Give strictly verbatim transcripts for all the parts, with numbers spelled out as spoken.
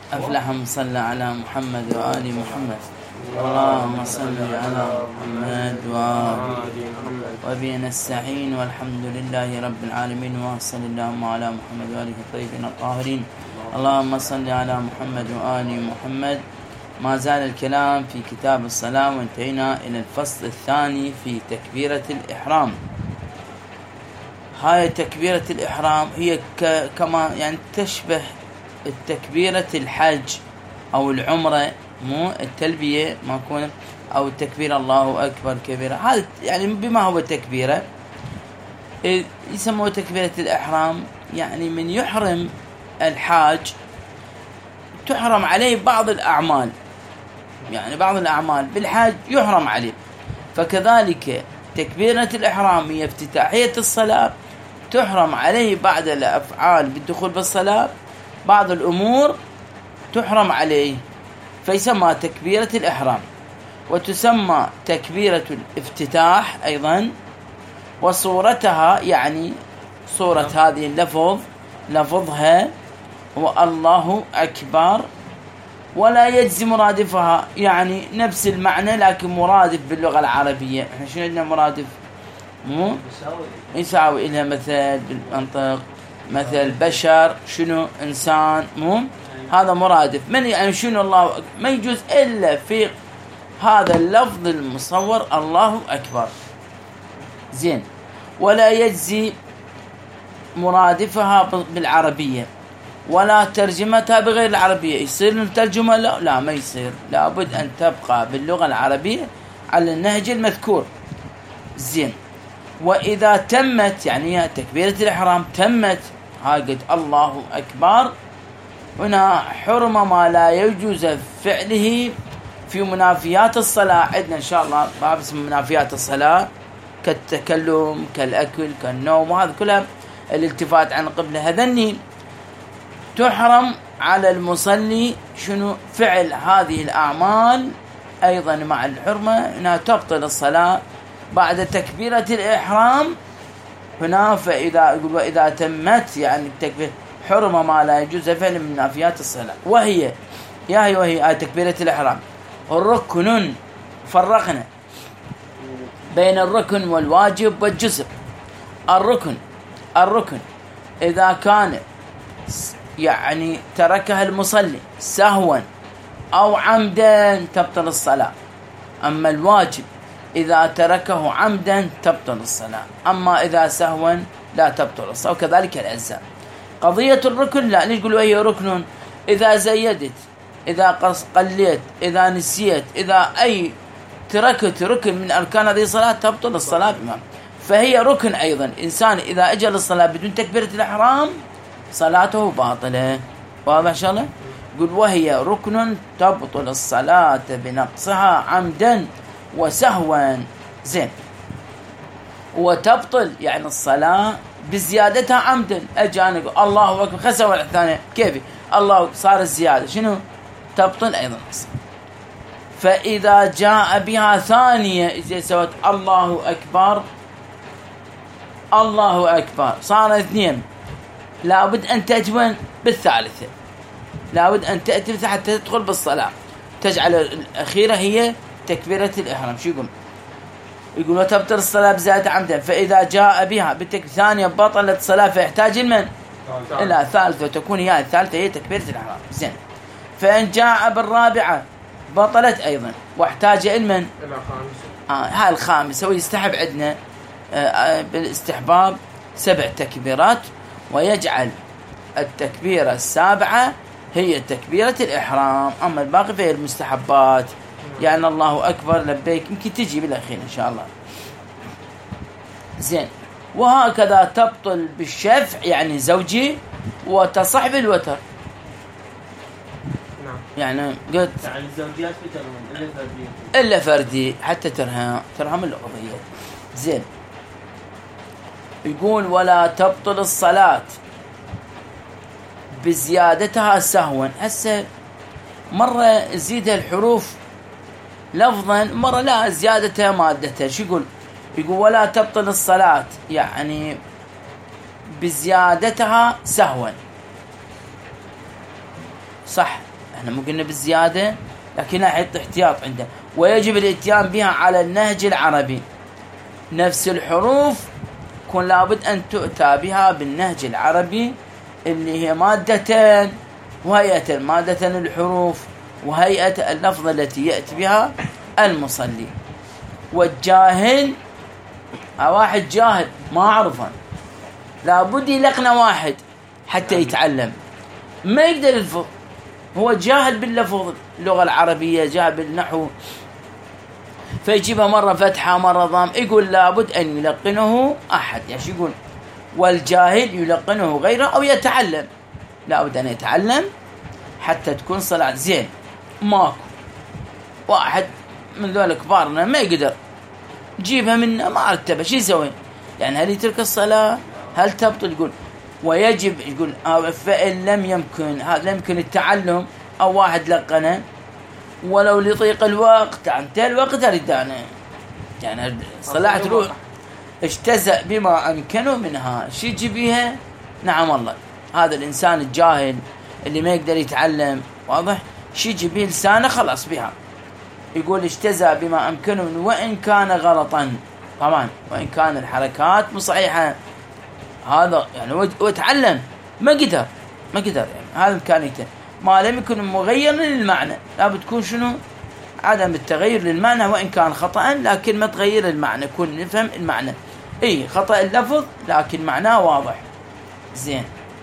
أفلح من صلى على محمد وآل محمد. اللهم صل على محمد وآل محمد. وبه نستعين والحمد لله رب العالمين، وصل اللهم على محمد وآله الطيبين الطاهرين. اللهم صل على محمد وآل محمد. ما زال الكلام في كتاب الصلاة، وانتهينا إلى الفصل الثاني في تكبيرة الإحرام. هاي تكبيرة الإحرام هي كما يعني تشبه التكبيرة الحج أو العمرة، مو التلبية ما يكون أو التكبير الله أكبر كبيرة. هذا يعني بما هو تكبيرة يسموه تكبيرة الإحرام. يعني من يحرم الحاج تحرم عليه بعض الأعمال، يعني بعض الأعمال بالحاج يحرم عليه. فكذلك تكبيرة الإحرام هي افتتاحية الصلاة، تحرم عليه بعد الأفعال بالدخول بالصلاة، بعض الأمور تحرم عليه، فيسمى تكبيرة الإحرام. وتسمى تكبيرة الافتتاح أيضا. وصورتها يعني صورة هذه اللفظ لفظها هو الله أكبر، ولا يجزي مرادفها، يعني نفس المعنى لكن مرادف باللغة العربية. احنا شنو عندنا مرادف؟ مو يساوي إلها مثل بالمنطق، مثل بشر، شنو إنسان، مو هذا مرادف. من يعني شنو الله ما يجوز إلا في هذا اللفظ المصور الله أكبر. زين. ولا يجزي مرادفها بالعربية ولا ترجمتها بغير العربية. يصير الترجمة؟ لا لا ما يصير، لابد أن تبقى باللغة العربية على النهج المذكور. زين. وإذا تمت يعني تكبيرة الإحرام تمت، هاي قد الله أكبر، هنا حرم ما لا يجوز فعله في منافيات الصلاة. عندنا إن شاء الله باب اسمه منافيات الصلاة، كالتكلم كالأكل كالنوم، وهذا كلها الالتفات عن القبلة. هذني تحرم على المصلي شنو فعل هذه الأعمال أيضا مع الحرمة، أنها تبطل الصلاة بعد تكبيرة الإحرام هنا. فإذا يقول وإذا تمت يعني التكبير حرم ما لا يجوز فعل من منافيات الصلاة. وهي يا هي وهي تكبيرة الإحرام الركن. فرقنا بين الركن والواجب والجزء. الركن الركن إذا كان يعني تركها المصلي سهوا أو عمدا تبطل الصلاة. أما الواجب إذا تركه عمدا تبطل الصلاة، أما إذا سهوا لا تبطل الصلاة. وكذلك الأجزاء. قضية الركن لا نقول هي ركن إذا زيدت، إذا قليت، إذا نسيت، إذا أي تركت ركن من أركان هذه الصلاة تبطل الصلاة بما. فهي ركن أيضا. إنسان إذا أجل الصلاة بدون تكبيرة الإحرام صلاته باطلة. واضح إن شاء الله؟ يقول وهي ركن تبطل الصلاة بنقصها عمدا وسهوا. زين. وتبطل يعني الصلاة بزيادتها عمدا. أجانب الله أكبر خسوا الثانية كيف الله صار الزيادة شنو تبطل أيضا. فإذا جاء بها ثانية إذا سوت الله أكبر الله أكبر صار اثنين، لابد أن تجون بالثالثة، لابد أن تأتي حتى تدخل بالصلاة، تجعل الأخيرة هي تكبيرة الإحرام. شو يقول؟ يقول وتبطل الصلاة بزيادة عمدا. فإذا جاء بها بالتكبيرة ثانية بطلت الصلاة، فيحتاج المن إلى ثالثة، تكون هي الثالثة هي تكبيرة الإحرام. زين. فإن جاء بالرابعة بطلت أيضا واحتاج المن إلى خامسة. آه هاي الخامسة. ويستحب عندنا آه بالاستحباب سبع تكبيرات، ويجعل التكبيرة السابعة هي تكبيرة الإحرام. أما الباقي فهي المستحبات، يعني الله أكبر لبيك يمكن تجي بالأخير إن شاء الله. زين. وهكذا تبطل بالشفع يعني زوجي، وتصح بالوتر. يعني قلت يعني الزوجيات بترهم إلا فردي إلا فردي حتى ترهم ترهم القضية. زين. يقول ولا تبطل الصلاة بزيادتها سهوا. هسه مرة زيدها الحروف لفظا، مرة لا زيادتها مادتها. شو يقول؟ يقول ولا تبطل الصلاة يعني بزيادتها سهوا. صح احنا مو قلنا بالزيادة، لكن يحط احتياط عنده. ويجب الاتيان بها على النهج العربي، نفس الحروف يكون لابد أن تؤتى بها بالنهج العربي، اللي هي مادة وهيئة، مادة الحروف وهيئة اللفظ التي يأتي بها المصلي. والجاهل، واحد جاهل ما أعرفه، لابد يلقنا واحد حتى يتعلم، ما يقدر يلفظ، هو جاهل باللفظ اللغة العربية، جاهل بالنحو، فيجيبها مرة فتحة مرة ضم، يقول لابد أن يلقنه أحد. يعني يقول والجاهل يلقنه غيره أو يتعلم، لابد أن يتعلم حتى تكون صلاة زين. ماكو واحد من ذول كبارنا ما يقدر، جيبها منه ما عرفتها شو يسوي؟ يعني هل يترك الصلاة؟ هل تبطل؟ يقول ويجب، يقول فإن لم يمكن، هذا يمكن التعلم أو واحد لقنه ولو لضيق الوقت، انتهى الوقت ردانه، يعني صلاة تروح اجتزأ بما أمكنه منها، شي يجيبيها؟ نعم والله، هذا الإنسان الجاهل اللي ما يقدر يتعلم، واضح؟ شي يجيبيه لسانه خلاص بها. يقول اجتزأ بما أمكنه منه وإن كان غلطا، طبعا وإن كان الحركات مو صحيحة، هذا يعني وتعلم ما قدر ما قدر يعني هذا إمكانيته، ما لم يكن مغير للمعنى، لا بتكون شنو؟ عدم التغير للمعنى وإن كان خطأ، لكن ما تغير المعنى، كون نفهم المعنى. إيه خطأ اللفظ لكن معناه واضح. زين.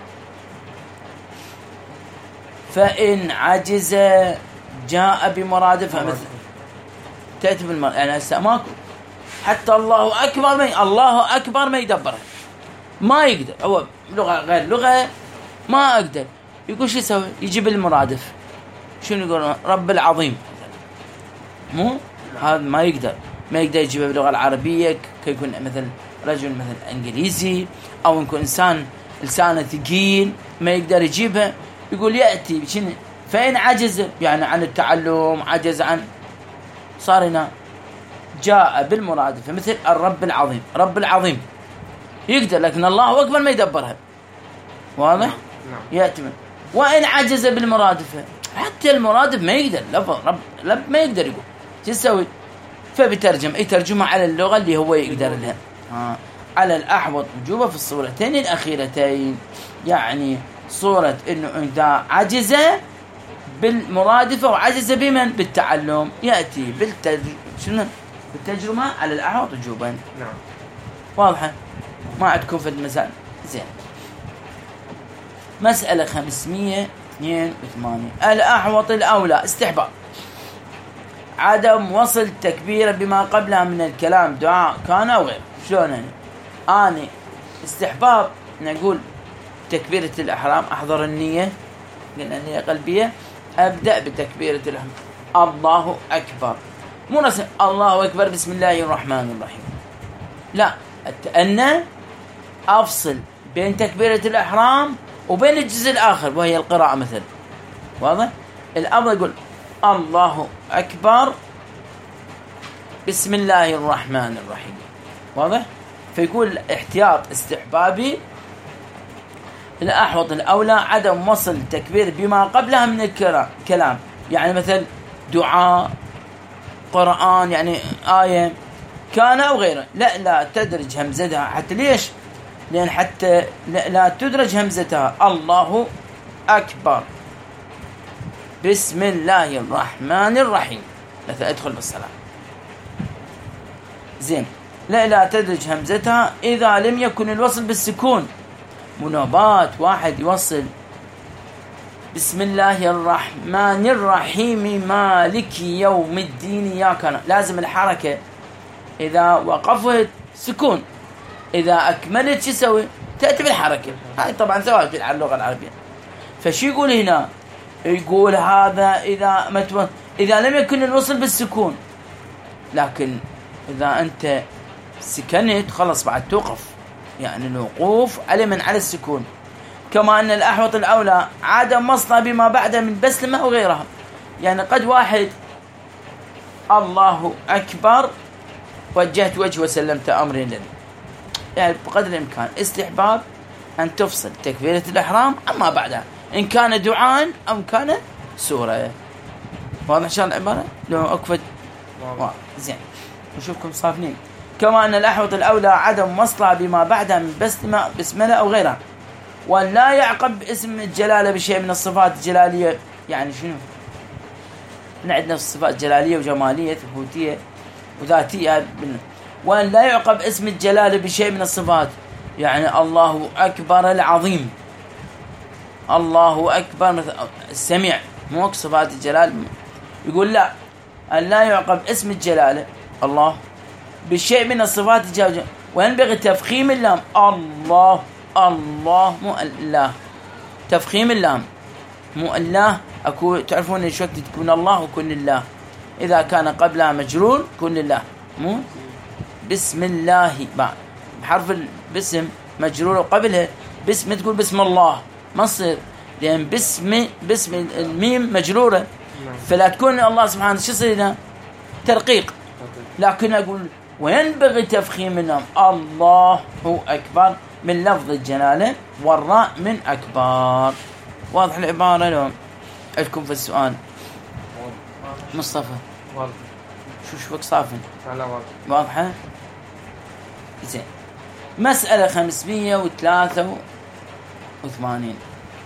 فإن عجز جاء بمرادفة، مثل تأتي بالمرأة، يعني ماكو حتى الله أكبر ما الله أكبر ما يدبره، ما يقدر، هو لغة غير لغة ما أقدر، يقول شو يسوي؟ يجيب المرادف، شنو يقول؟ رب العظيم، مو هذا ما يقدر، ما يقدر يجيبها باللغة العربية، كيكون مثل رجل مثل إنجليزي أو يكون إنسان لسانه ثقيل ما يقدر يجيبها، يقول يأتي شنو؟ فإن عجز يعني عن التعلم، عجز عن صار هنا جاء بالمرادفة، مثل الرب العظيم، رب العظيم يقدر، لكن الله أكبر ما يدبرها، واضح؟ يأتي من. وإن عجز بالمرادفة، حتى المرادف ما يقدر، لفظ رب لب ما يقدر، يقول شو يسوي؟ فبترجم أي ترجمة على اللغة اللي هو يقدر لها. آه. على الأحوط وجوبة في الصورتين الأخيرتين، يعني صورة إنه إذا عجز بالمرادفة وعجز بمن؟ بالتعلم، يأتي بالترجمة شنو؟ بالترجمة على الأحوط وجوبا. نعم. واضحة؟ ما عندكم في المسائل. زين. مسألة خمسمية اثنين وثمانين. الأحوط الأولى استحباب عدم وصل تكبيرة بما قبلها من الكلام، دعاء كان أو غير. شلون يعني؟ أنا استحباب نقول تكبيرة الإحرام، أحضر النية، قلنا النية قلبية، أبدأ بتكبيرة الإحرام الله أكبر، مو نسمع الله أكبر بسم الله الرحمن الرحيم، لا، أن أفصل بين تكبيرة الإحرام وبين الجزء الآخر وهي القراءة مثل. واضح؟ الأفضل يقول الله أكبر بسم الله الرحمن الرحيم. واضح؟ فيقول احتياط استحبابي الأحوط الأولى عدم وصل التكبير بما قبلها من الكلام، يعني مثل دعاء، قرآن، يعني آية كان أو غيره، لا لا تدرج همزتها. حتى ليش؟ لأن حتى لا, لا تدرج همزتها. الله أكبر بسم الله الرحمن الرحيم، مثلا أدخل بالصلاة. زين. لا لا تدرج همزتها إذا لم يكن الوصل بالسكون. منوبات واحد يوصل بسم الله الرحمن الرحيم مالك يوم الدين يا كان، لازم الحركة إذا وقفت سكون، إذا أكملت شو يسوي؟ تأتي بالحركة. هاي طبعا ثوابت على اللغة العربية. فشي يقول هنا؟ يقول هذا إذا متو... إذا لم يكن الوصل بالسكون، لكن إذا أنت سكنت خلص بعد توقف، يعني الوقوف على من على السكون. كما أن الأحوط الأولى عدم وصلها بما بعد من بسمة أو غيرها، يعني قد واحد الله أكبر وجهت وجه وسلمت أمري لله، يعني بقدر الإمكان استحباب أن تفصل تكبيرة الإحرام أما بعدها، إن كان دعاء أو كان سورة. واضح شان العبارة لو أكفت زين وشوفكم صافنين. كما أن الأحوط الأولى عدم وصلها بما بعدها من بسمة بسملة أو غيرها، وأن لا يعقب اسم الجلالة بشيء من الصفات الجلالية. يعني شنو؟ عندنا الصفات جلالية وجمالية ثبوتية وذاتية، وأن لا يعقب اسم الجلالة بشيء من الصفات، يعني الله أكبر العظيم، الله أكبر السميع، مو صفات الجلال. يقول لا، أن لا يعقب اسم الجلالة الله بشيء من الصفات الجلالة، وينبغي تفخيم اللام الله، الله مو الله، تفخيم اللام مو الله. أكو تعرفون إيش وقت تكون الله وكن الله، إذا كان قبلها مجرور كن الله، مو بسم الله بحرف البسم مجرور وقبلها بسم تقول بسم الله ما تصير، لأن بسم بسم الميم مجرورة، فلا تكون الله سبحانه شو صيرنا ترقيق. لكن أقول وينبغي تفخيم اللام الله هو أكبر من لفظ الجلالة، والراء من أكبر. واضح العبارة لو عندكم في السؤال؟ مصطفى واضح. شو شوك صافن؟ لا واضح. واضحة؟ زين. مسألة خمسمية وثلاثة وثمانين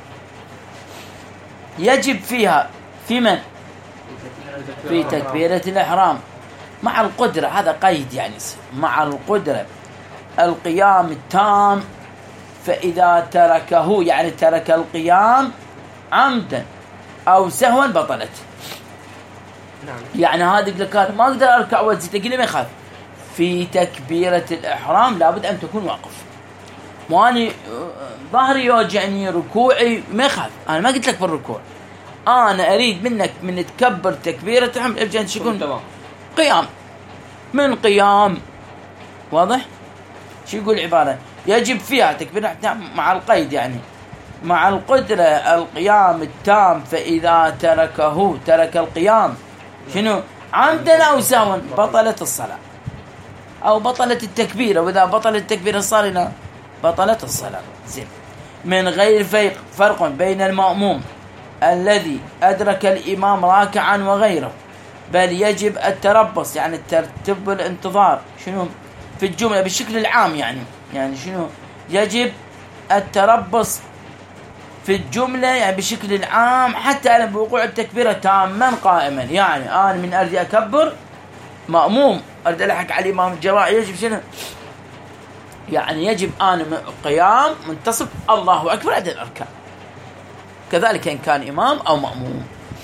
يجب فيها في من؟ في تكبيرة الإحرام مع القدرة، هذا قيد يعني مع القدرة القيام التام، فإذا تركه يعني ترك القيام عمدا أو سهوا بطلت. نعم. يعني هذا يقول لك أنا ما أقدر أركع وأزيد، تقول لي ما يخاف. في تكبيرة الإحرام لابد أن تكون واقف، وأني ظهري يوجعني ركوعي ما يخاف، أنا ما قلت لك بالركوع، أنا أريد منك من تكبر تكبيرة الإحرام أرجع تكون قيام من قيام. واضح؟ شو يقول عبارة يجب فيها تكبيرة مع القيد، يعني مع القدرة القيام التام، فإذا تركه ترك القيام شنو عمدا أو سهوا بطلت الصلاة أو بطلت التكبيرة، وإذا بطلت التكبيرة صار لنا بطلت الصلاة. زين. من غير فيق فرق بين المأموم الذي أدرك الإمام راكعا وغيره، بل يجب التربص يعني الترتب والانتظار شنو في الجملة بالشكل العام، يعني يعني شنو يجب التربص في الجملة يعني بشكل العام حتى أنا بوقوع التكبيرة تاما قائما. يعني أنا من أريد أكبر مأموم أريد ألحق على الإمام الجماعي يجب شنو يعني يجب أنا قيام منتصب الله أكبر عدد الأركان، كذلك إن كان إمام أو مأموم.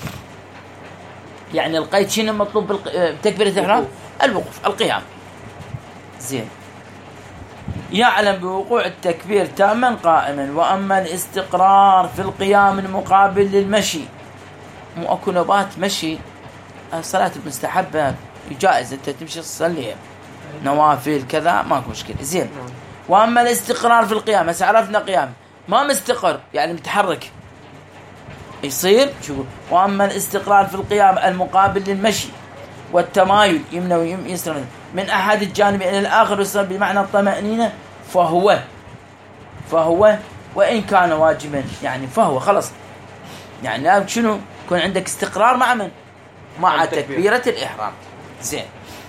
يعني القيد شنو مطلوب بتكبيرة الإحرام؟ الوقوف القيام. زين. يعلم بوقوع التكبير تاما قائما. وأما الاستقرار في القيام المقابل للمشي، مو أكو نوبات مشي الصلاة المستحبة جائز أنت تمشي تصلي نوافل كذا ماكو مشكلة. زين. وأما الاستقرار في القيام، هسه عرفنا قيام ما مستقر يعني متحرك يصير شو. وأما الاستقرار في القيام المقابل للمشي والتمايل يمنى ويسرى من أحد الجانب إلى الآخر يصير بمعنى الطمأنينة، فهو فهو وإن كان واجبا يعني فهو خلص، يعني لا شنو يكون عندك استقرار مع من؟ مع تكبيرة الإحرام. زين.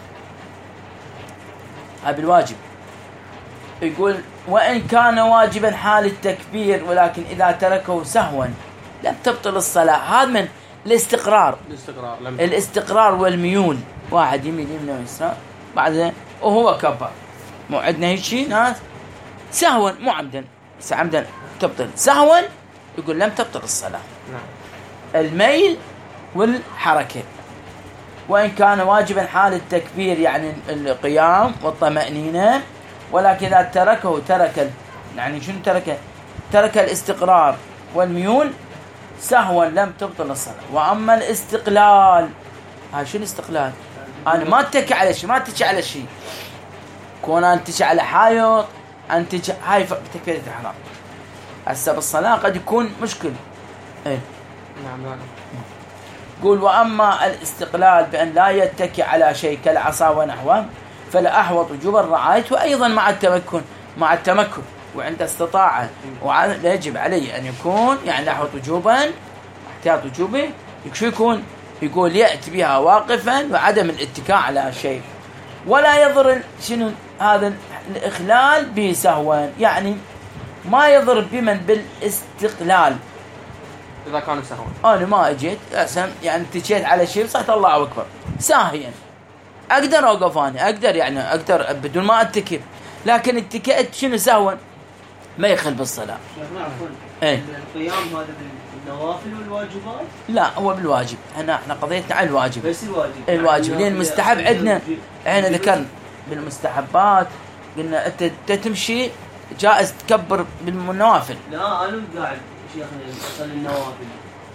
هذا الواجب. يقول وإن كان واجبا حال التكبير، ولكن إذا تركه سهوا لم تبطل الصلاة. هذا من الاستقرار الاستقرار, الاستقرار والميول، واحد يمين يمين ويسار بعد وهو كبر، مو عندنا هيك شيء ناس سهوا مو عمدا، عمدا تبطل، سهوا يقول لم تبطل الصلاة. نعم. الميل والحركة. وإن كان واجبا حال التكبير يعني القيام والطمأنينة، ولكن إذا تركه ترك يعني شنو ترك ترك الاستقرار والميول سهوا لم تبطل الصلاة. وأما الاستقلال، ها شنو الاستقلال؟ أنا ما اتكي على شيء، ما اتكي على شيء، كون أنتج على حائط أنتج هاي تكبيرة الإحرام. هسه بالصلاة قد يكون مشكل. إيه. نعم. نعم. قول وأما الاستقلال بأن لا يتكي على شيء كالعصا ونحوه فالأحوط وجوبا رعايته أيضا مع التمكن مع التمكن وعند استطاعة، ويجب عليه أن يكون يعني الأحوط وجوبا احتياط وجوبه شو يكون؟ يقول يأتي بها واقفا وعدم الاتكاء على شيء، ولا يضر شنو هذا الإخلال به سهوا، يعني ما يضر بمن بالاستقلال. إذا كانوا سهوا أنا ما أجيت أسم يعني اتكيت على شيء صحت الله أكبر ساهيا، أقدر أوقف أنا، أقدر يعني أقدر بدون ما أتكي، لكن اتكأت شنو سهوا ما يخل بالصلاة. ايه القيام هذا بالنوافل والواجبات؟ لا هو بالواجب، احنا احنا قضيتنا على الواجب بس الواجب الواجب لين المستحب عندنا احنا ذكرنا بالمستحبات قلنا انت تمشي جائز تكبر بالنوافل. لا انا قاعد شيخنا اصل النوافل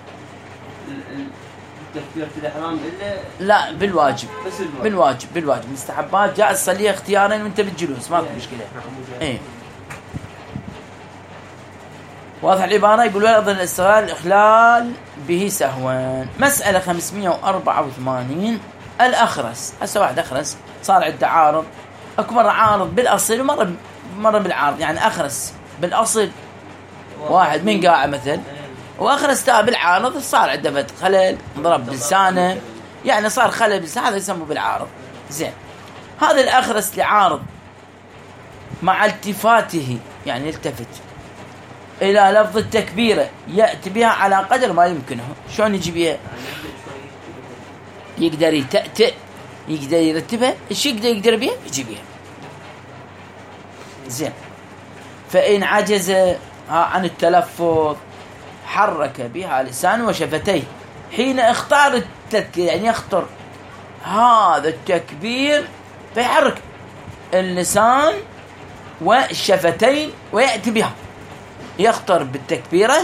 تكبيرة الإحرام إلا لا بالواجب بس الواجب. بالواجب بالواجب مستحبات جائز تصليها اختيارا وانت بالجلوس ماكو مشكلة. ايه واضح العبارة. يقول ولا يضر الاستغلال الإخلال به سهوا. مسألة خمسمائة وأربعة وثمانين الأخرس. هسه واحد أخرس صار عنده عارض، أكو مرة عارض بالأصل ومرة مرة بالعارض، يعني أخرس بالأصل واحد من قاعة مثل وأخرس تاب بالعارض صار عنده فد خلل ضرب بلسانه، يعني صار خلل بلسانه، هذا يسمى بالعارض. زين هذا الأخرس لعارض مع التفاته يعني يلتفت إلى لفظ التكبيرة يأتي بها على قدر ما يمكنه. شلون يجي بها؟ يقدر يتأتئ، يقدر يرتبها، إيش يقدر يقدر بها يجي بها. زين فإن عجز عن التلفظ حرك بها لسانه وشفتيه حين اختار التذكير، يعني يخطر هذا التكبير فيحرك اللسان والشفتين ويأتي بها، يخطر بالتكبيرة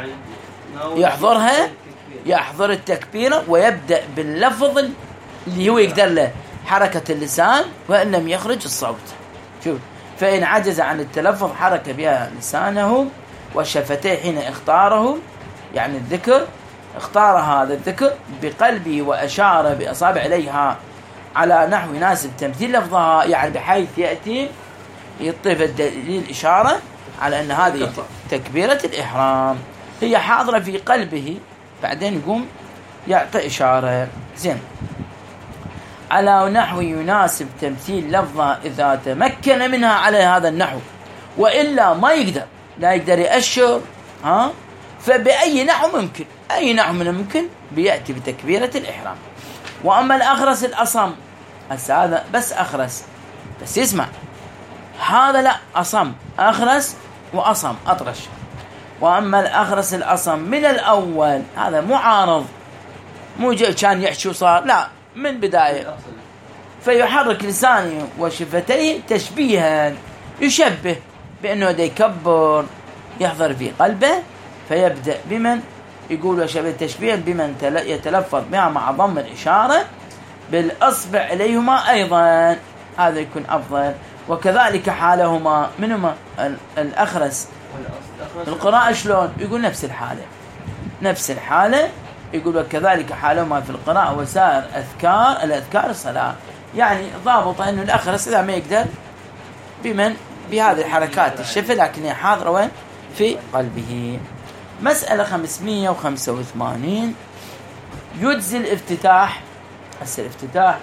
يحضرها يحضر التكبيرة ويبدأ باللفظ اللي هو يقدر له حركة اللسان وإن لم يخرج الصوت. شوف فإن عجز عن التلفظ حرك بها لسانه وشفتيه حين اختاره، يعني الذكر اختار هذا الذكر بقلبه وأشار بأصابع إليها على نحو يناسب تمثيل لفظها، يعني بحيث يأتي يطيف الدليل إشارة على أن هذه تكبيرة الإحرام هي حاضرة في قلبه، بعدين يقوم يعطي إشارة. زين على نحو يناسب تمثيل لفظها إذا تمكن منها على هذا النحو، وإلا ما يقدر، لا يقدر يأشر ها فبأي نحو ممكن، أي نحو من ممكن بيأتي بتكبيرة الإحرام. وأما الأخرس الأصم، هذا بس أخرس بس يسمع، هذا لا أصم أخرس وأصم أطرش. وأما الأخرس الأصم من الأول هذا معارض، مو كان يحشي وصار لا من بداية، فيحرك لسانه وشفتيه تشبيها، يشبه بأنه دا يكبر يحضر في قلبه، فيبدأ بمن يقول وشبه تشبيها بمن يتلفظ بها مع ضم الإشارة بالأصبع إليهما أيضا، هذا يكون أفضل. وكذلك حالهما منهما الأخرس القراءة شلون؟ يقول نفس الحالة نفس الحالة يقول وكذلك حالهما في القراءة وسائر أذكار الأذكار الصلاة، يعني ضابط أنه الأخرس إذا ما يقدر بمن بهذه الحركات الشفة لكن حاضرة وين في قلبه. مسألة خمسمائة وخمسة وثمانين يجزي الافتتاح. هسه الافتتاح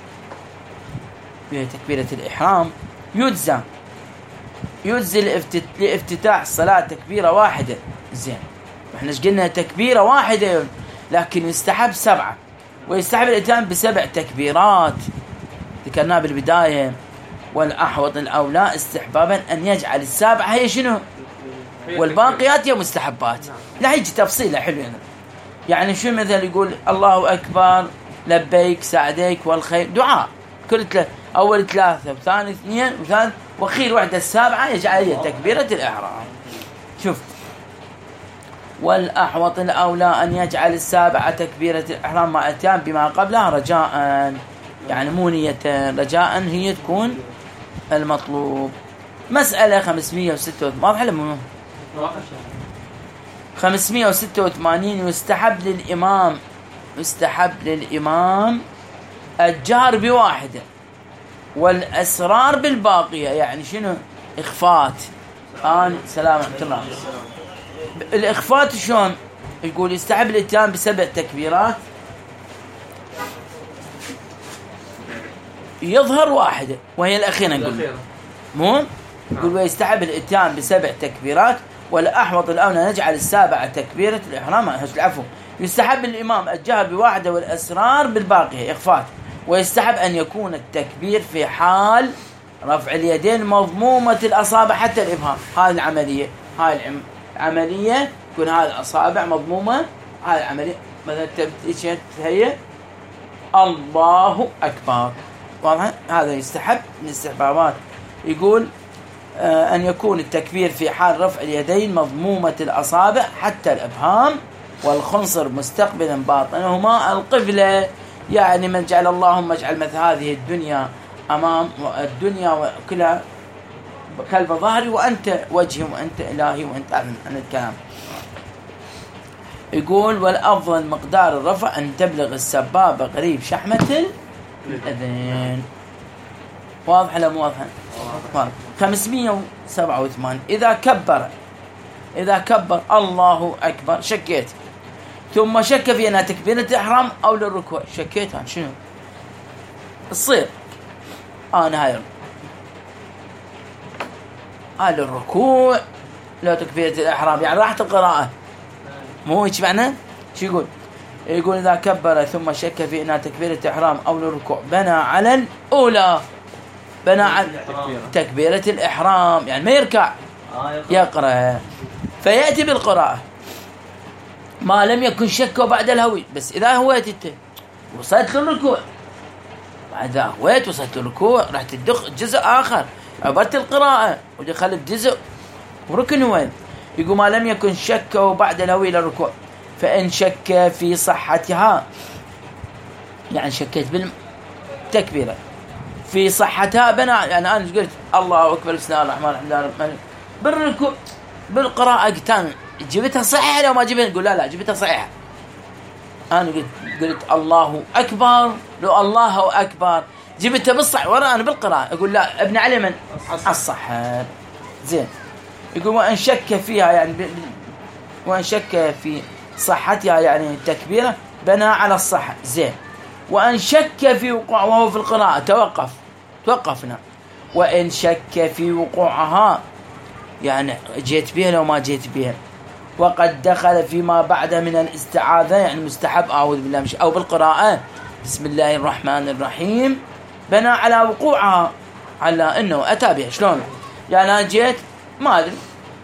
بتكبيرة الإحرام يجزى يجزي لافتتاح الصلاة تكبيرة واحدة. زين احنا ايش قلنا؟ تكبيرة واحدة، لكن يستحب سبعة، ويستحب الاتيان بسبع تكبيرات ذكرناه بالبداية. والأحوط الأولى استحبابا أن يجعل السابعة هي شنو والباقيات هي مستحبات. لا يجي تفصيله حلو هنا، يعني شو مثل يقول الله أكبر لبيك سعديك والخير دعاء كل ثلاث، أول ثلاثة وثاني اثنين وثالث وأخير واحدة السابعة يجعل هي تكبيرة الإحرام. شوف والأحوط الأولى أن يجعل السابعة تكبيرة الإحرام مع اتيان بما قبلها رجاء، يعني مو نية، رجاء هي تكون المطلوب. مسألة خمسمائة وستة وثمانين خمسمائة وستة وثمانين يستحب للإمام يستحب للإمام الجهر بواحدة والأسرار بالباقية، يعني شنو إخفات آن سلام ورحمة الله. الإخفات شلون؟ يقول يستحب الاتيان بسبع تكبيرات يظهر واحدة وهي الأخيرة نقول مو يقول ويستحب الاتيان بسبع تكبيرات والأحوط الأولى نجعل السابعة تكبيرة الإحرام. العفو. يستحب الإمام الجهر بواحدة والأسرار بالباقية إخفات. ويستحب أن يكون التكبير في حال رفع اليدين مضمومة الأصابع حتى الإبهام. هذه العملية هاي العملية يكون هاي الأصابع مضمومة. هاي العملية مثلا تبتدي هي الله أكبر. واضح؟ هذا يستحب من الاستحبابات. يقول آه أن يكون التكبير في حال رفع اليدين مضمومة الأصابع حتى الإبهام والخنصر مستقبلا باطنهما القبلة. يعني من جعل اللهم اجعل مثل هذه الدنيا أمام الدنيا وكلها كلب ظهري وأنت وجهي وأنت إلهي وأنت أعلم عن الكلام. يقول والأفضل مقدار الرفع أن تبلغ السبابة قريب شحمة الأذن. واضح ولا مو واضح؟ واضح. خمسمائة وسبعة وثمانين إذا كبر إذا كبر الله أكبر شكيت ثم شك في أنها تكبيرة الإحرام أو للركوع. شكيت عن شنو تصير أنا هاي هاي للركوع لو تكبيرة الإحرام يعني راحت القراءة مو هيك معنى. شو يقول يقول إذا كبر ثم شك في أنها تكبيرة الإحرام أو للركوع بنى على الأولى بنى على تكبيرة الإحرام يعني ما يركع يقرأ فيأتي بالقراءة ما لم يكن شك بعد الهوي. بس إذا هويت انت وصلت للركوع بعد هويت وصلت للركوع راح تدخل جزء آخر عبرت القراءة ودخلت جزء وركن وين. يقول ما لم يكن شك بعد الهوي للركوع فإن شك في صحتها يعني شكيت بالتكبيرة في صحتها بنى يعني أنا قلت الله أكبر بسم الله الرحمن الرحيم بالركوع بالقراءة قلت جبتها صحيحة لو ما جبتها نقول لا لا جبتها صحيحة. أنا قلت قلت الله أكبر لو الله أكبر جبتها بالصح ورا أنا بالقراءة أقول لا ابن علي من الصح زين. يقول وإن شك فيها يعني ب... وإن شك في صحتها يعني التكبيرة بنى على الصحة زين. وإن شك في وقوع وهو في القراءة توقف توقفنا. وإن شك في وقوعها يعني جيت بها لو ما جيت بها وقد دخل فيما بعد من الاستعاذة يعني مستحب أعوذ بالله مش أو بالقراءة بسم الله الرحمن الرحيم بنى على وقوعها على أنه أتى بها. شلون يعني أنا جيت ما أدري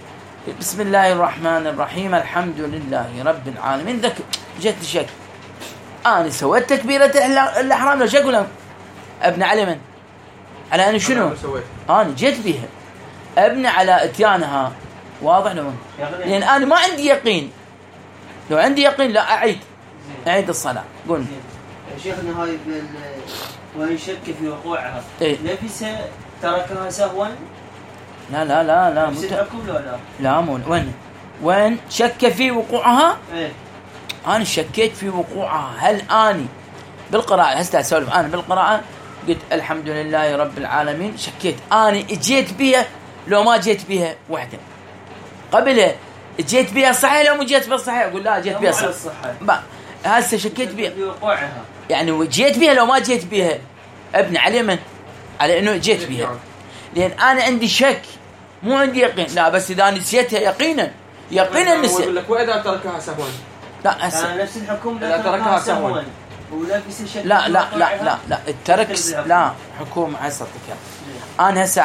بسم الله الرحمن الرحيم الحمد لله رب العالمين ذكر جيت شك أنا سويت تكبيرة الإحرام لو شك ولا ابن علي من على أنا شنو أنا جيت بها ابني على اتيانها. واضح لو لان انا ما عندي يقين لو عندي يقين لا اعيد اعيد الصلاه. قول يا شيخنا هاي بال وان شك في وقوعها إيه؟ لبس تركها سهوا لا لا لا لا مت... لا لا لا مو وين وين شك في وقوعها إيه؟ انا شكيت في وقوعها هل اني بالقراءه هسه اسولف انا بالقراءه قلت الحمد لله رب العالمين شكيت اني اجيت بها لو ما جيت بها وحده قبلها جيت بها صحيح لو ما جيت بها صحيح اقول لا جيت بها صحيح ما هسه شكيت بها يعني جيت بها لو ما جيت بها ابن علي من على انه جيت بها لان انا عندي شك مو عندي يقين. لا بس اذا نسيتها يقينا يقينا نسيت يقول لك واذا تركها سهوا لا هسه نفس الحكم لا تركها سهوا لا لا لا لا لا الترك لا حكوم عصتك انا هسه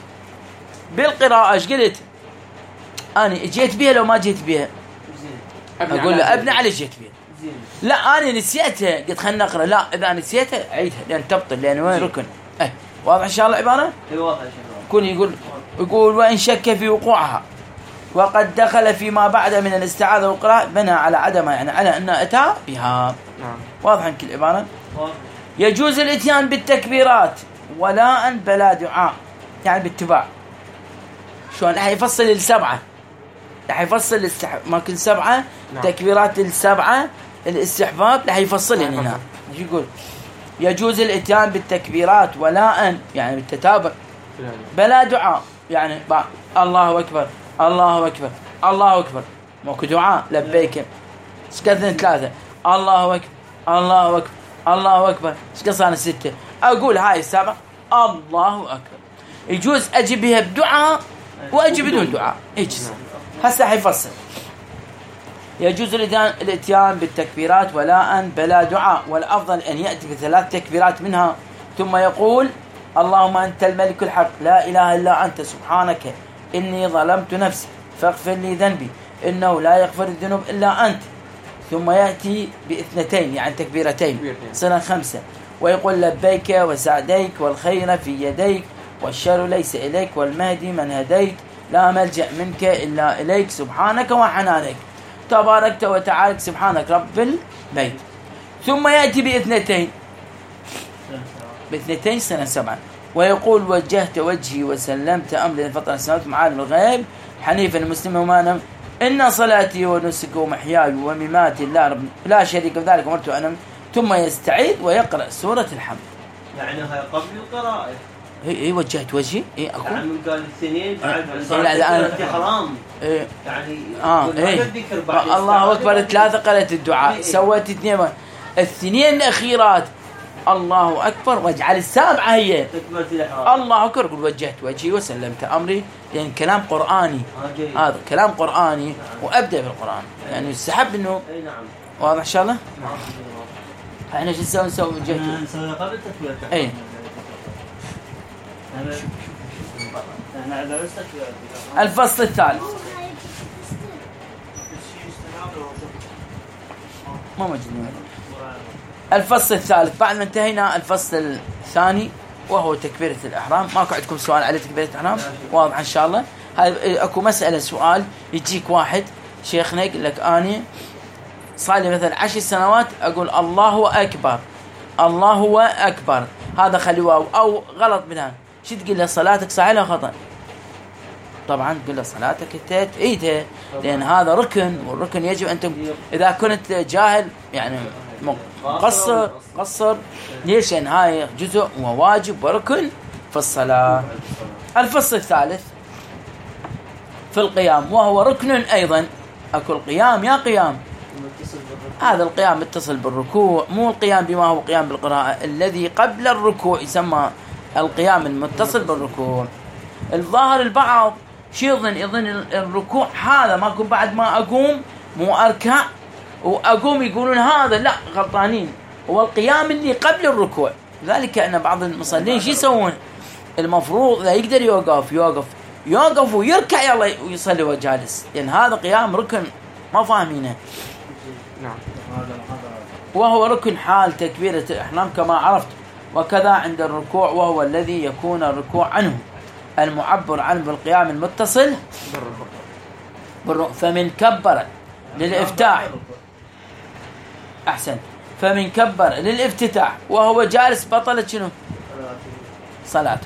بالقراءة ايش قلت أنا جيت بها لو ما جيت بها أقول له أبني على جيت بها لا أنا نسيتها قلت خلنا نقرأ لا إذا نسيتها عيدها لأن تبطل لأن وين ركن. أه واضح إن شاء الله عبارة كون يقول يقول وإن شك في وقوعها وقد دخل فيما بعد من الاستعاذة والقراءة بنى على عدمها يعني على أن أتى بها. واضح إن كل عبارة. يجوز الاتيان بالتكبيرات ولا أن بلا دعاء يعني باتباع. شلون راح يفصل السبعة راح يفصل الاستحباب ما كل سبعة نعم. تكبيرات السبعة الاستحباب راح يفصلين هنا. شو يقول يجوز الاتيان بالتكبيرات ولا أن يعني بالتتابع بلا دعاء يعني الله أكبر الله أكبر الله أكبر ماكو دعاء لبيك ايش قد ثلاثة؟ الله أكبر الله أكبر الله أكبر. ايش قد صار ستة؟ أقول هاي السابعة الله أكبر. يجوز أجيب بها بدعاء وأجيب بدون دعاء يجوز. هسه حيفصل. يجوز الاتيان بالتكبيرات ولا أن بلا دعاء، والأفضل أن يأتي بثلاث تكبيرات منها ثم يقول اللهم أنت الملك الحق لا إله إلا أنت سبحانك إني ظلمت نفسي فاغفر لي ذنبي إنه لا يغفر الذنوب إلا أنت، ثم يأتي باثنتين يعني تكبيرتين سنة خمسة، ويقول لبيك وسعديك والخير في يديك والشر ليس إليك والمهدي من هديت لا ملجأ منك إلا إليك سبحانك وحنانك تباركت وتعالك سبحانك رب البيت. ثم يأتي باثنتين باثنتين سنة سبعة، ويقول وجهت وجهي وسلمت أمري لفطر السماوات معالم الغيب حنيفا مسلما ومانا إن صلاتي ونسكي ومحياي ومماتي لا رب لا شريك ذلك أمرت أنا. ثم يستعيد ويقرأ سورة الحمد. يعني هاي قبل القراءة. هي إيه وجهت وجهي إيه أقول يعني من قال الاثنين بعد لا حرام إيه يعني آه إيه الله أكبر ثلاثة قرأت الدعاء إيه. سويت اثنين الاثنين الأخيرات الله أكبر واجعل السابعة هي الله أكبر قل وجهت وجهي وسلمت أمري، لأن يعني كلام قرآني هذا آه كلام قرآني وأبدأ بالقرآن يعني السحب إنه واضح إن شاء الله. احنا شو نسوي نسوي وجهت نسوي قبل التكبير اي الفصل الثالث ما موجود. الفصل الثالث بعد ما انتهينا الفصل الثاني وهو تكبيرة الإحرام. ماكو عندكم سؤال على تكبيرة الإحرام؟ واضح إن شاء الله. هاي أكو مسألة سؤال يجيك واحد شيخنا يقول لك أنا صار لي مثلا عشر سنوات أقول الله أكبر الله هو أكبر، هذا خلي واو أو غلط منها، شو تقول له صلاتك صحيحة ولا خطأ؟ طبعا تقول له صلاتك تعيدها لأن هذا ركن، والركن يجب أن إذا كنت جاهل يعني قصر قصر ليش؟ لأن هاي جزء وواجب وركن في الصلاة. الفصل الثالث في القيام وهو ركن أيضا. أكو القيام يا قيام هذا القيام متصل بالركوع، مو القيام بما هو قيام بالقراءة، الذي قبل الركوع يسمى القيام المتصل بالركوع. الظاهر البعض شو يظن يظن الركوع هذا ما أكون بعد ما أقوم مو أركع وأقوم يقولون هذا لا غلطانين، هو القيام اللي قبل الركوع. ذلك أن بعض المصلين شو يسوون المفروض لا يقدر يوقف يوقف يوقف ويركع يلا ويصلي وجالس، لأن هذا قيام ركن ما فاهمينه. نعم. وهو ركن حال تكبيرة الإحرام كما عرفت، وكذا عند الركوع وهو الذي يكون الركوع عنه المعبر عنه بالقيام المتصل بالركوع. فمن كبر للإفتاح أحسن فمن كبر للإفتتاح وهو جالس بطلت شنو صلاته،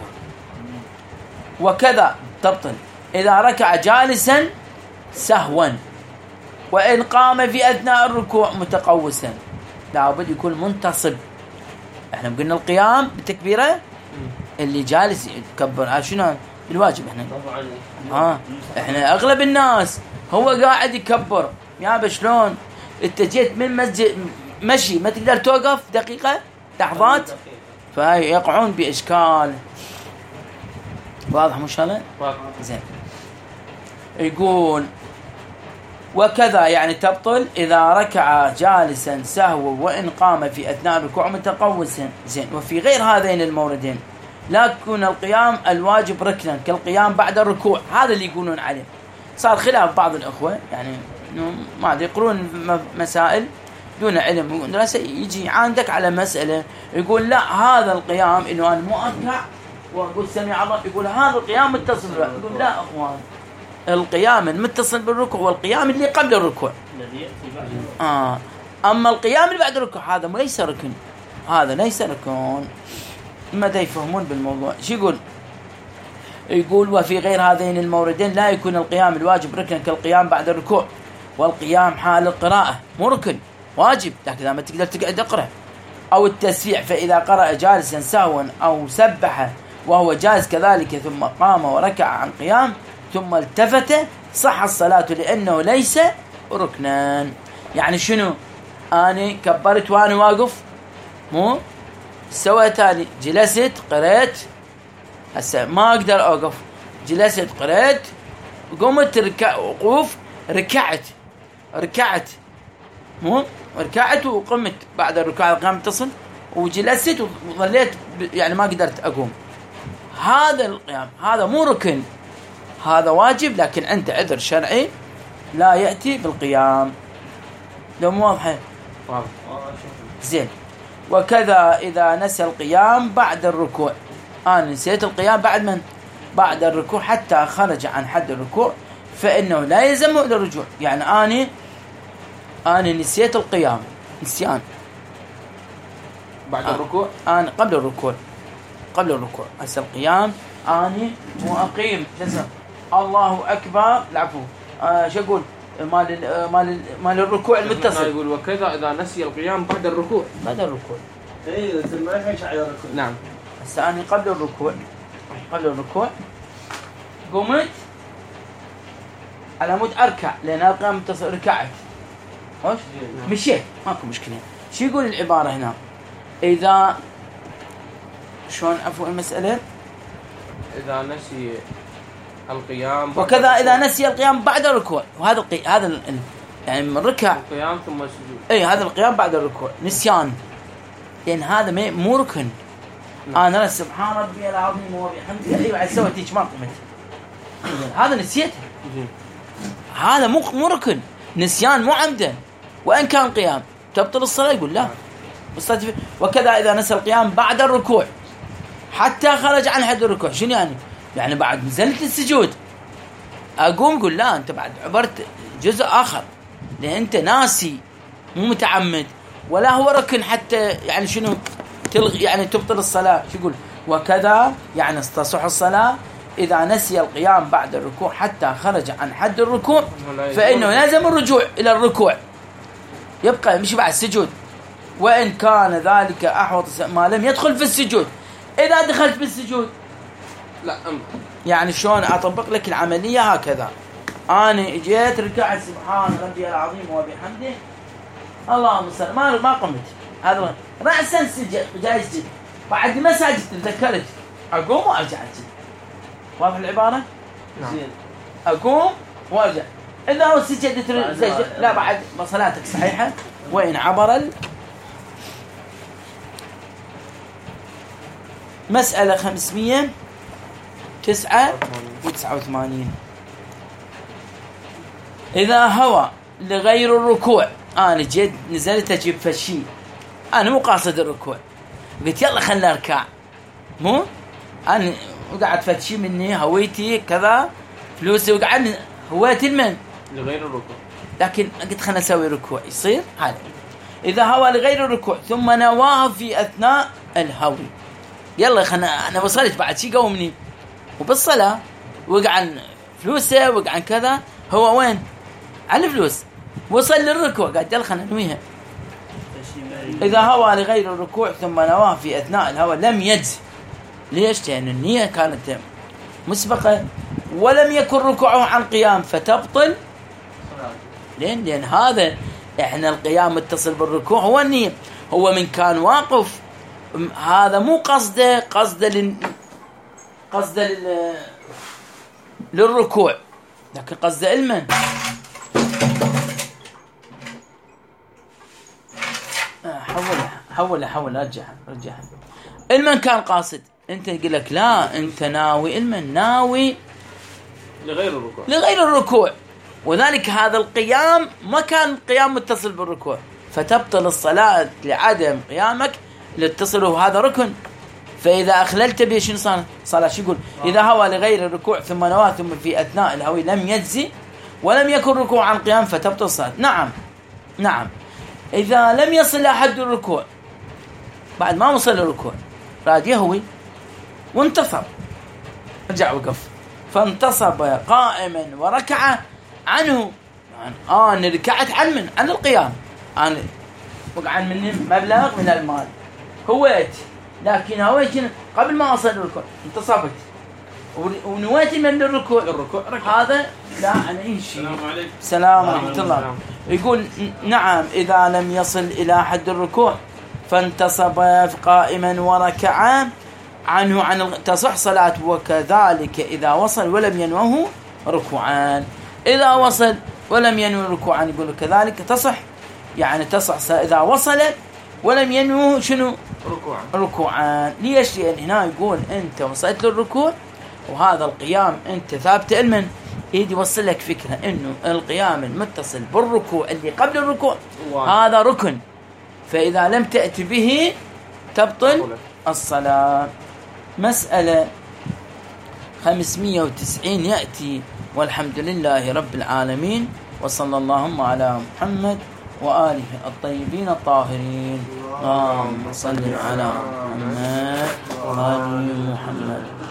وكذا تبطل إذا ركع جالسا سهوا، وإن قام في أثناء الركوع متقوسا لابد يكون منتصب. احنا قلنا القيام بالتكبيرة اللي جالس يكبر شنو الواجب احنا ها احنا اغلب الناس هو قاعد يكبر يا بشلون انت جيت من مسجد مشي ما تقدر توقف دقيقة لحظات فيقعون بإشكال. واضح ان شاء الله زين. يقول وكذا يعني تبطل إذا ركع جالسا سهوا وإن قام في أثناء الركوع متقوسا. زين. وفي غير هذين الموردين لا يكون القيام الواجب ركنا كالقيام بعد الركوع، هذا اللي يقولون عليه. صار خلاف بعض الأخوة يعني ما أدري يقرون مسائل دون علم دراسة، يجي عندك على مسألة يقول لا هذا القيام إنه أنا مو أركع وأقول سمع الله، يقول هذا القيام متصل، يقول لا أخوان القيام المتصل بالركوع والقيام اللي قبل الركوع الذي يأتي بعد. آه أما القيام اللي بعد الركوع هذا ليس ركن، هذا ليس ركن. ماذا يفهمون بالموضوع؟ شو يقول؟ يقول وفي غير هذين الموردين لا يكون القيام الواجب ركنا كالقيام بعد الركوع، والقيام حال القراءة مو ركن واجب لكن إذا ما تقدر تقعد اقرأ، أو التسبيح فإذا قرأ جالسا سهوا أو سبح وهو جالس كذلك ثم قام وركع عن قيام ثم التفت صح الصلاة لأنه ليس ركنا. يعني شنو؟ أنا كبرت وأنا واقف، مو سويت تالي، جلست قريت، هسه ما أقدر أوقف، جلست قريت، قمت ركع وقوف، ركعت ركعت مو ركعت وقمت، بعد الركوع قمت تصل وجلست وظليت يعني ما قدرت أقوم. هذا القيام هذا مو ركن، هذا واجب، لكن أنت عذر شرعي لا يأتي بالقيام. لو مو واضحة؟ واضح. زين. وكذا إذا نسى القيام بعد الركوع، أنا نسيت القيام بعد من؟ بعد الركوع حتى خرج عن حد الركوع، فإنه لا يلزمه إلى الرجوع. يعني أنا أنا نسيت القيام نسيان بعد الركوع، أنا قبل الركوع قبل الركوع هسه القيام أنا مقيم جزم الله أكبر، العفو آه شو أقول مال مال مال الركوع المتصل. يقول وكذا إذا نسي القيام بعد الركوع. بعد الركوع اي ثم ما يحش على الركوع. نعم. هسه أنا قبل الركوع قبل الركوع قمت على مود أركع، لأن القيام متصل، ركعت وش مشيت، ماكو مشكلة. شو يقول العبارة هنا؟ إذا شلون عفوا المسألة؟ إذا نسي القيام وكذا إذا نسي القيام بعد الركوع، وهذا القي... هذا ال... يعني من ركع القيام ثم السجود. أي هذا القيام بعد الركوع نسيان، لأن هذا ما مو ركن. أنا سبحان ربي العظيم وبحمده أيوة سويت هيك ما قمت، هذا نسيته، هذا مو مو ركن، نسيان مو عمدا، وإن كان قيام تبطل الصلاة. يقول لا. وكذا إذا نسى القيام بعد الركوع حتى خرج عن حد الركوع، شنو يعني؟ يعني بعد نزلت السجود أقوم، يقول لا أنت بعد عبرت جزء آخر، لأن أنت ناسي مو متعمد، ولا هو ركن حتى يعني شنو تلغي يعني تبطل الصلاة. شو يقول؟ وكذا يعني استصح الصلاة إذا نسي القيام بعد الركوع حتى خرج عن حد الركوع، فإنه لازم الرجوع إلى الركوع، يبقى مش بعد السجود، وإن كان ذلك أحوط ما لم يدخل في السجود. إذا دخلت في السجود لا أم يعني شلون أطبق لك العملية هكذا؟ أنا جيت ركعت سبحان ربي العظيم وبحمده اللهم صل، ما ما قمت، هذا رأسا سجد جاي سجد، بعد ما سجدت تذكرت أقوم وأرجع أسجد. واضح العبارة؟ نعم. أقوم وأرجع. إذا هو سجدت سجد لا بعد صلاتك صحيحة، وإن عبر ال... مسألة خمسمية تسعة وتسعة وثمانين. إذا هوى لغير الركوع، أنا جيت نزلت أجيب فشي، أنا مو قاصد الركوع، قلت يلا خلنا أركع، مو أنا وقعد فتشي مني هويتي كذا فلوسي، وقعد هويتي المن لغير الركوع، لكن قلت خلنا أسوي ركوع، يصير هذا. إذا هوى لغير الركوع ثم نواه في أثناء الهوي، يلا خلنا أنا وصلت بعد شي قومني وبالصلاة، وقع فلوسه وقع كذا، هو وين على الفلوس، وصل للركوع قاعد يلا خلنا نويها. إذا هوى لغير الركوع ثم نواه في أثناء الهوى لم يجزي. ليش؟ لأن النية كانت مسبقة، ولم يكن ركوعه عن قيام فتبطل. لين لأن هذا إحنا القيام متصل بالركوع، هو النية، هو من كان واقف هذا مو قصده قصده لل قصده لل للركوع، لكن قصده المن حول حول حول رجع رجع المن كان قاصد. انت يقول لك لا انت ناوي المن ناوي لغير الركوع لغير الركوع، وذلك هذا القيام ما كان قيام متصل بالركوع، فتبطل الصلاة لعدم قيامك لاتصل، وهذا ركن. فإذا أخللت به شنو صار صلاة؟ شو يقول؟ إذا هوى لغير الركوع ثم نواه ثم في أثناء الهوي لم يجزي ولم يكن ركوع عن قيام فتبطل الصلاة. نعم نعم. إذا لم يصل أحد الركوع، بعد ما وصل الركوع راد يهوي وانتصب، رجع وقف فانتصب قائما وركع عنه، يعني أنا ركعت عن من عن القيام، أنا وقع مني مبلغ من المال هويت، لكن هويت قبل ما أصل الركوع انتصبت، ونويت من الركوع الركوع ركعة. هذا لا أنا إنشي. السلام عليكم. سلام ورحمة الله. يقول نعم إذا لم يصل إلى حد الركوع فانتصب قائما وركعا عنه عن تصح صلاة، وكذلك إذا وصل ولم ينوه ركوعان. إذا وصل ولم ينوه ركوعان يقول كذلك تصح، يعني تصح إذا وصل ولم ينوه شنو ركوعا ركوعان. ليش؟ لأن هنا يقول أنت وصلت للركوع وهذا القيام أنت ثابت علما، يدي يوصل لك فكرة إنه القيام المتصل بالركوع اللي قبل الركوع هذا ركن، فإذا لم تأتي به تبطل الصلاة. مسألة خمسمائة وتسعين يأتي. والحمد لله رب العالمين، وصلى اللهم على محمد وآله الطيبين الطاهرين. اللهم صل على محمد وآل محمد.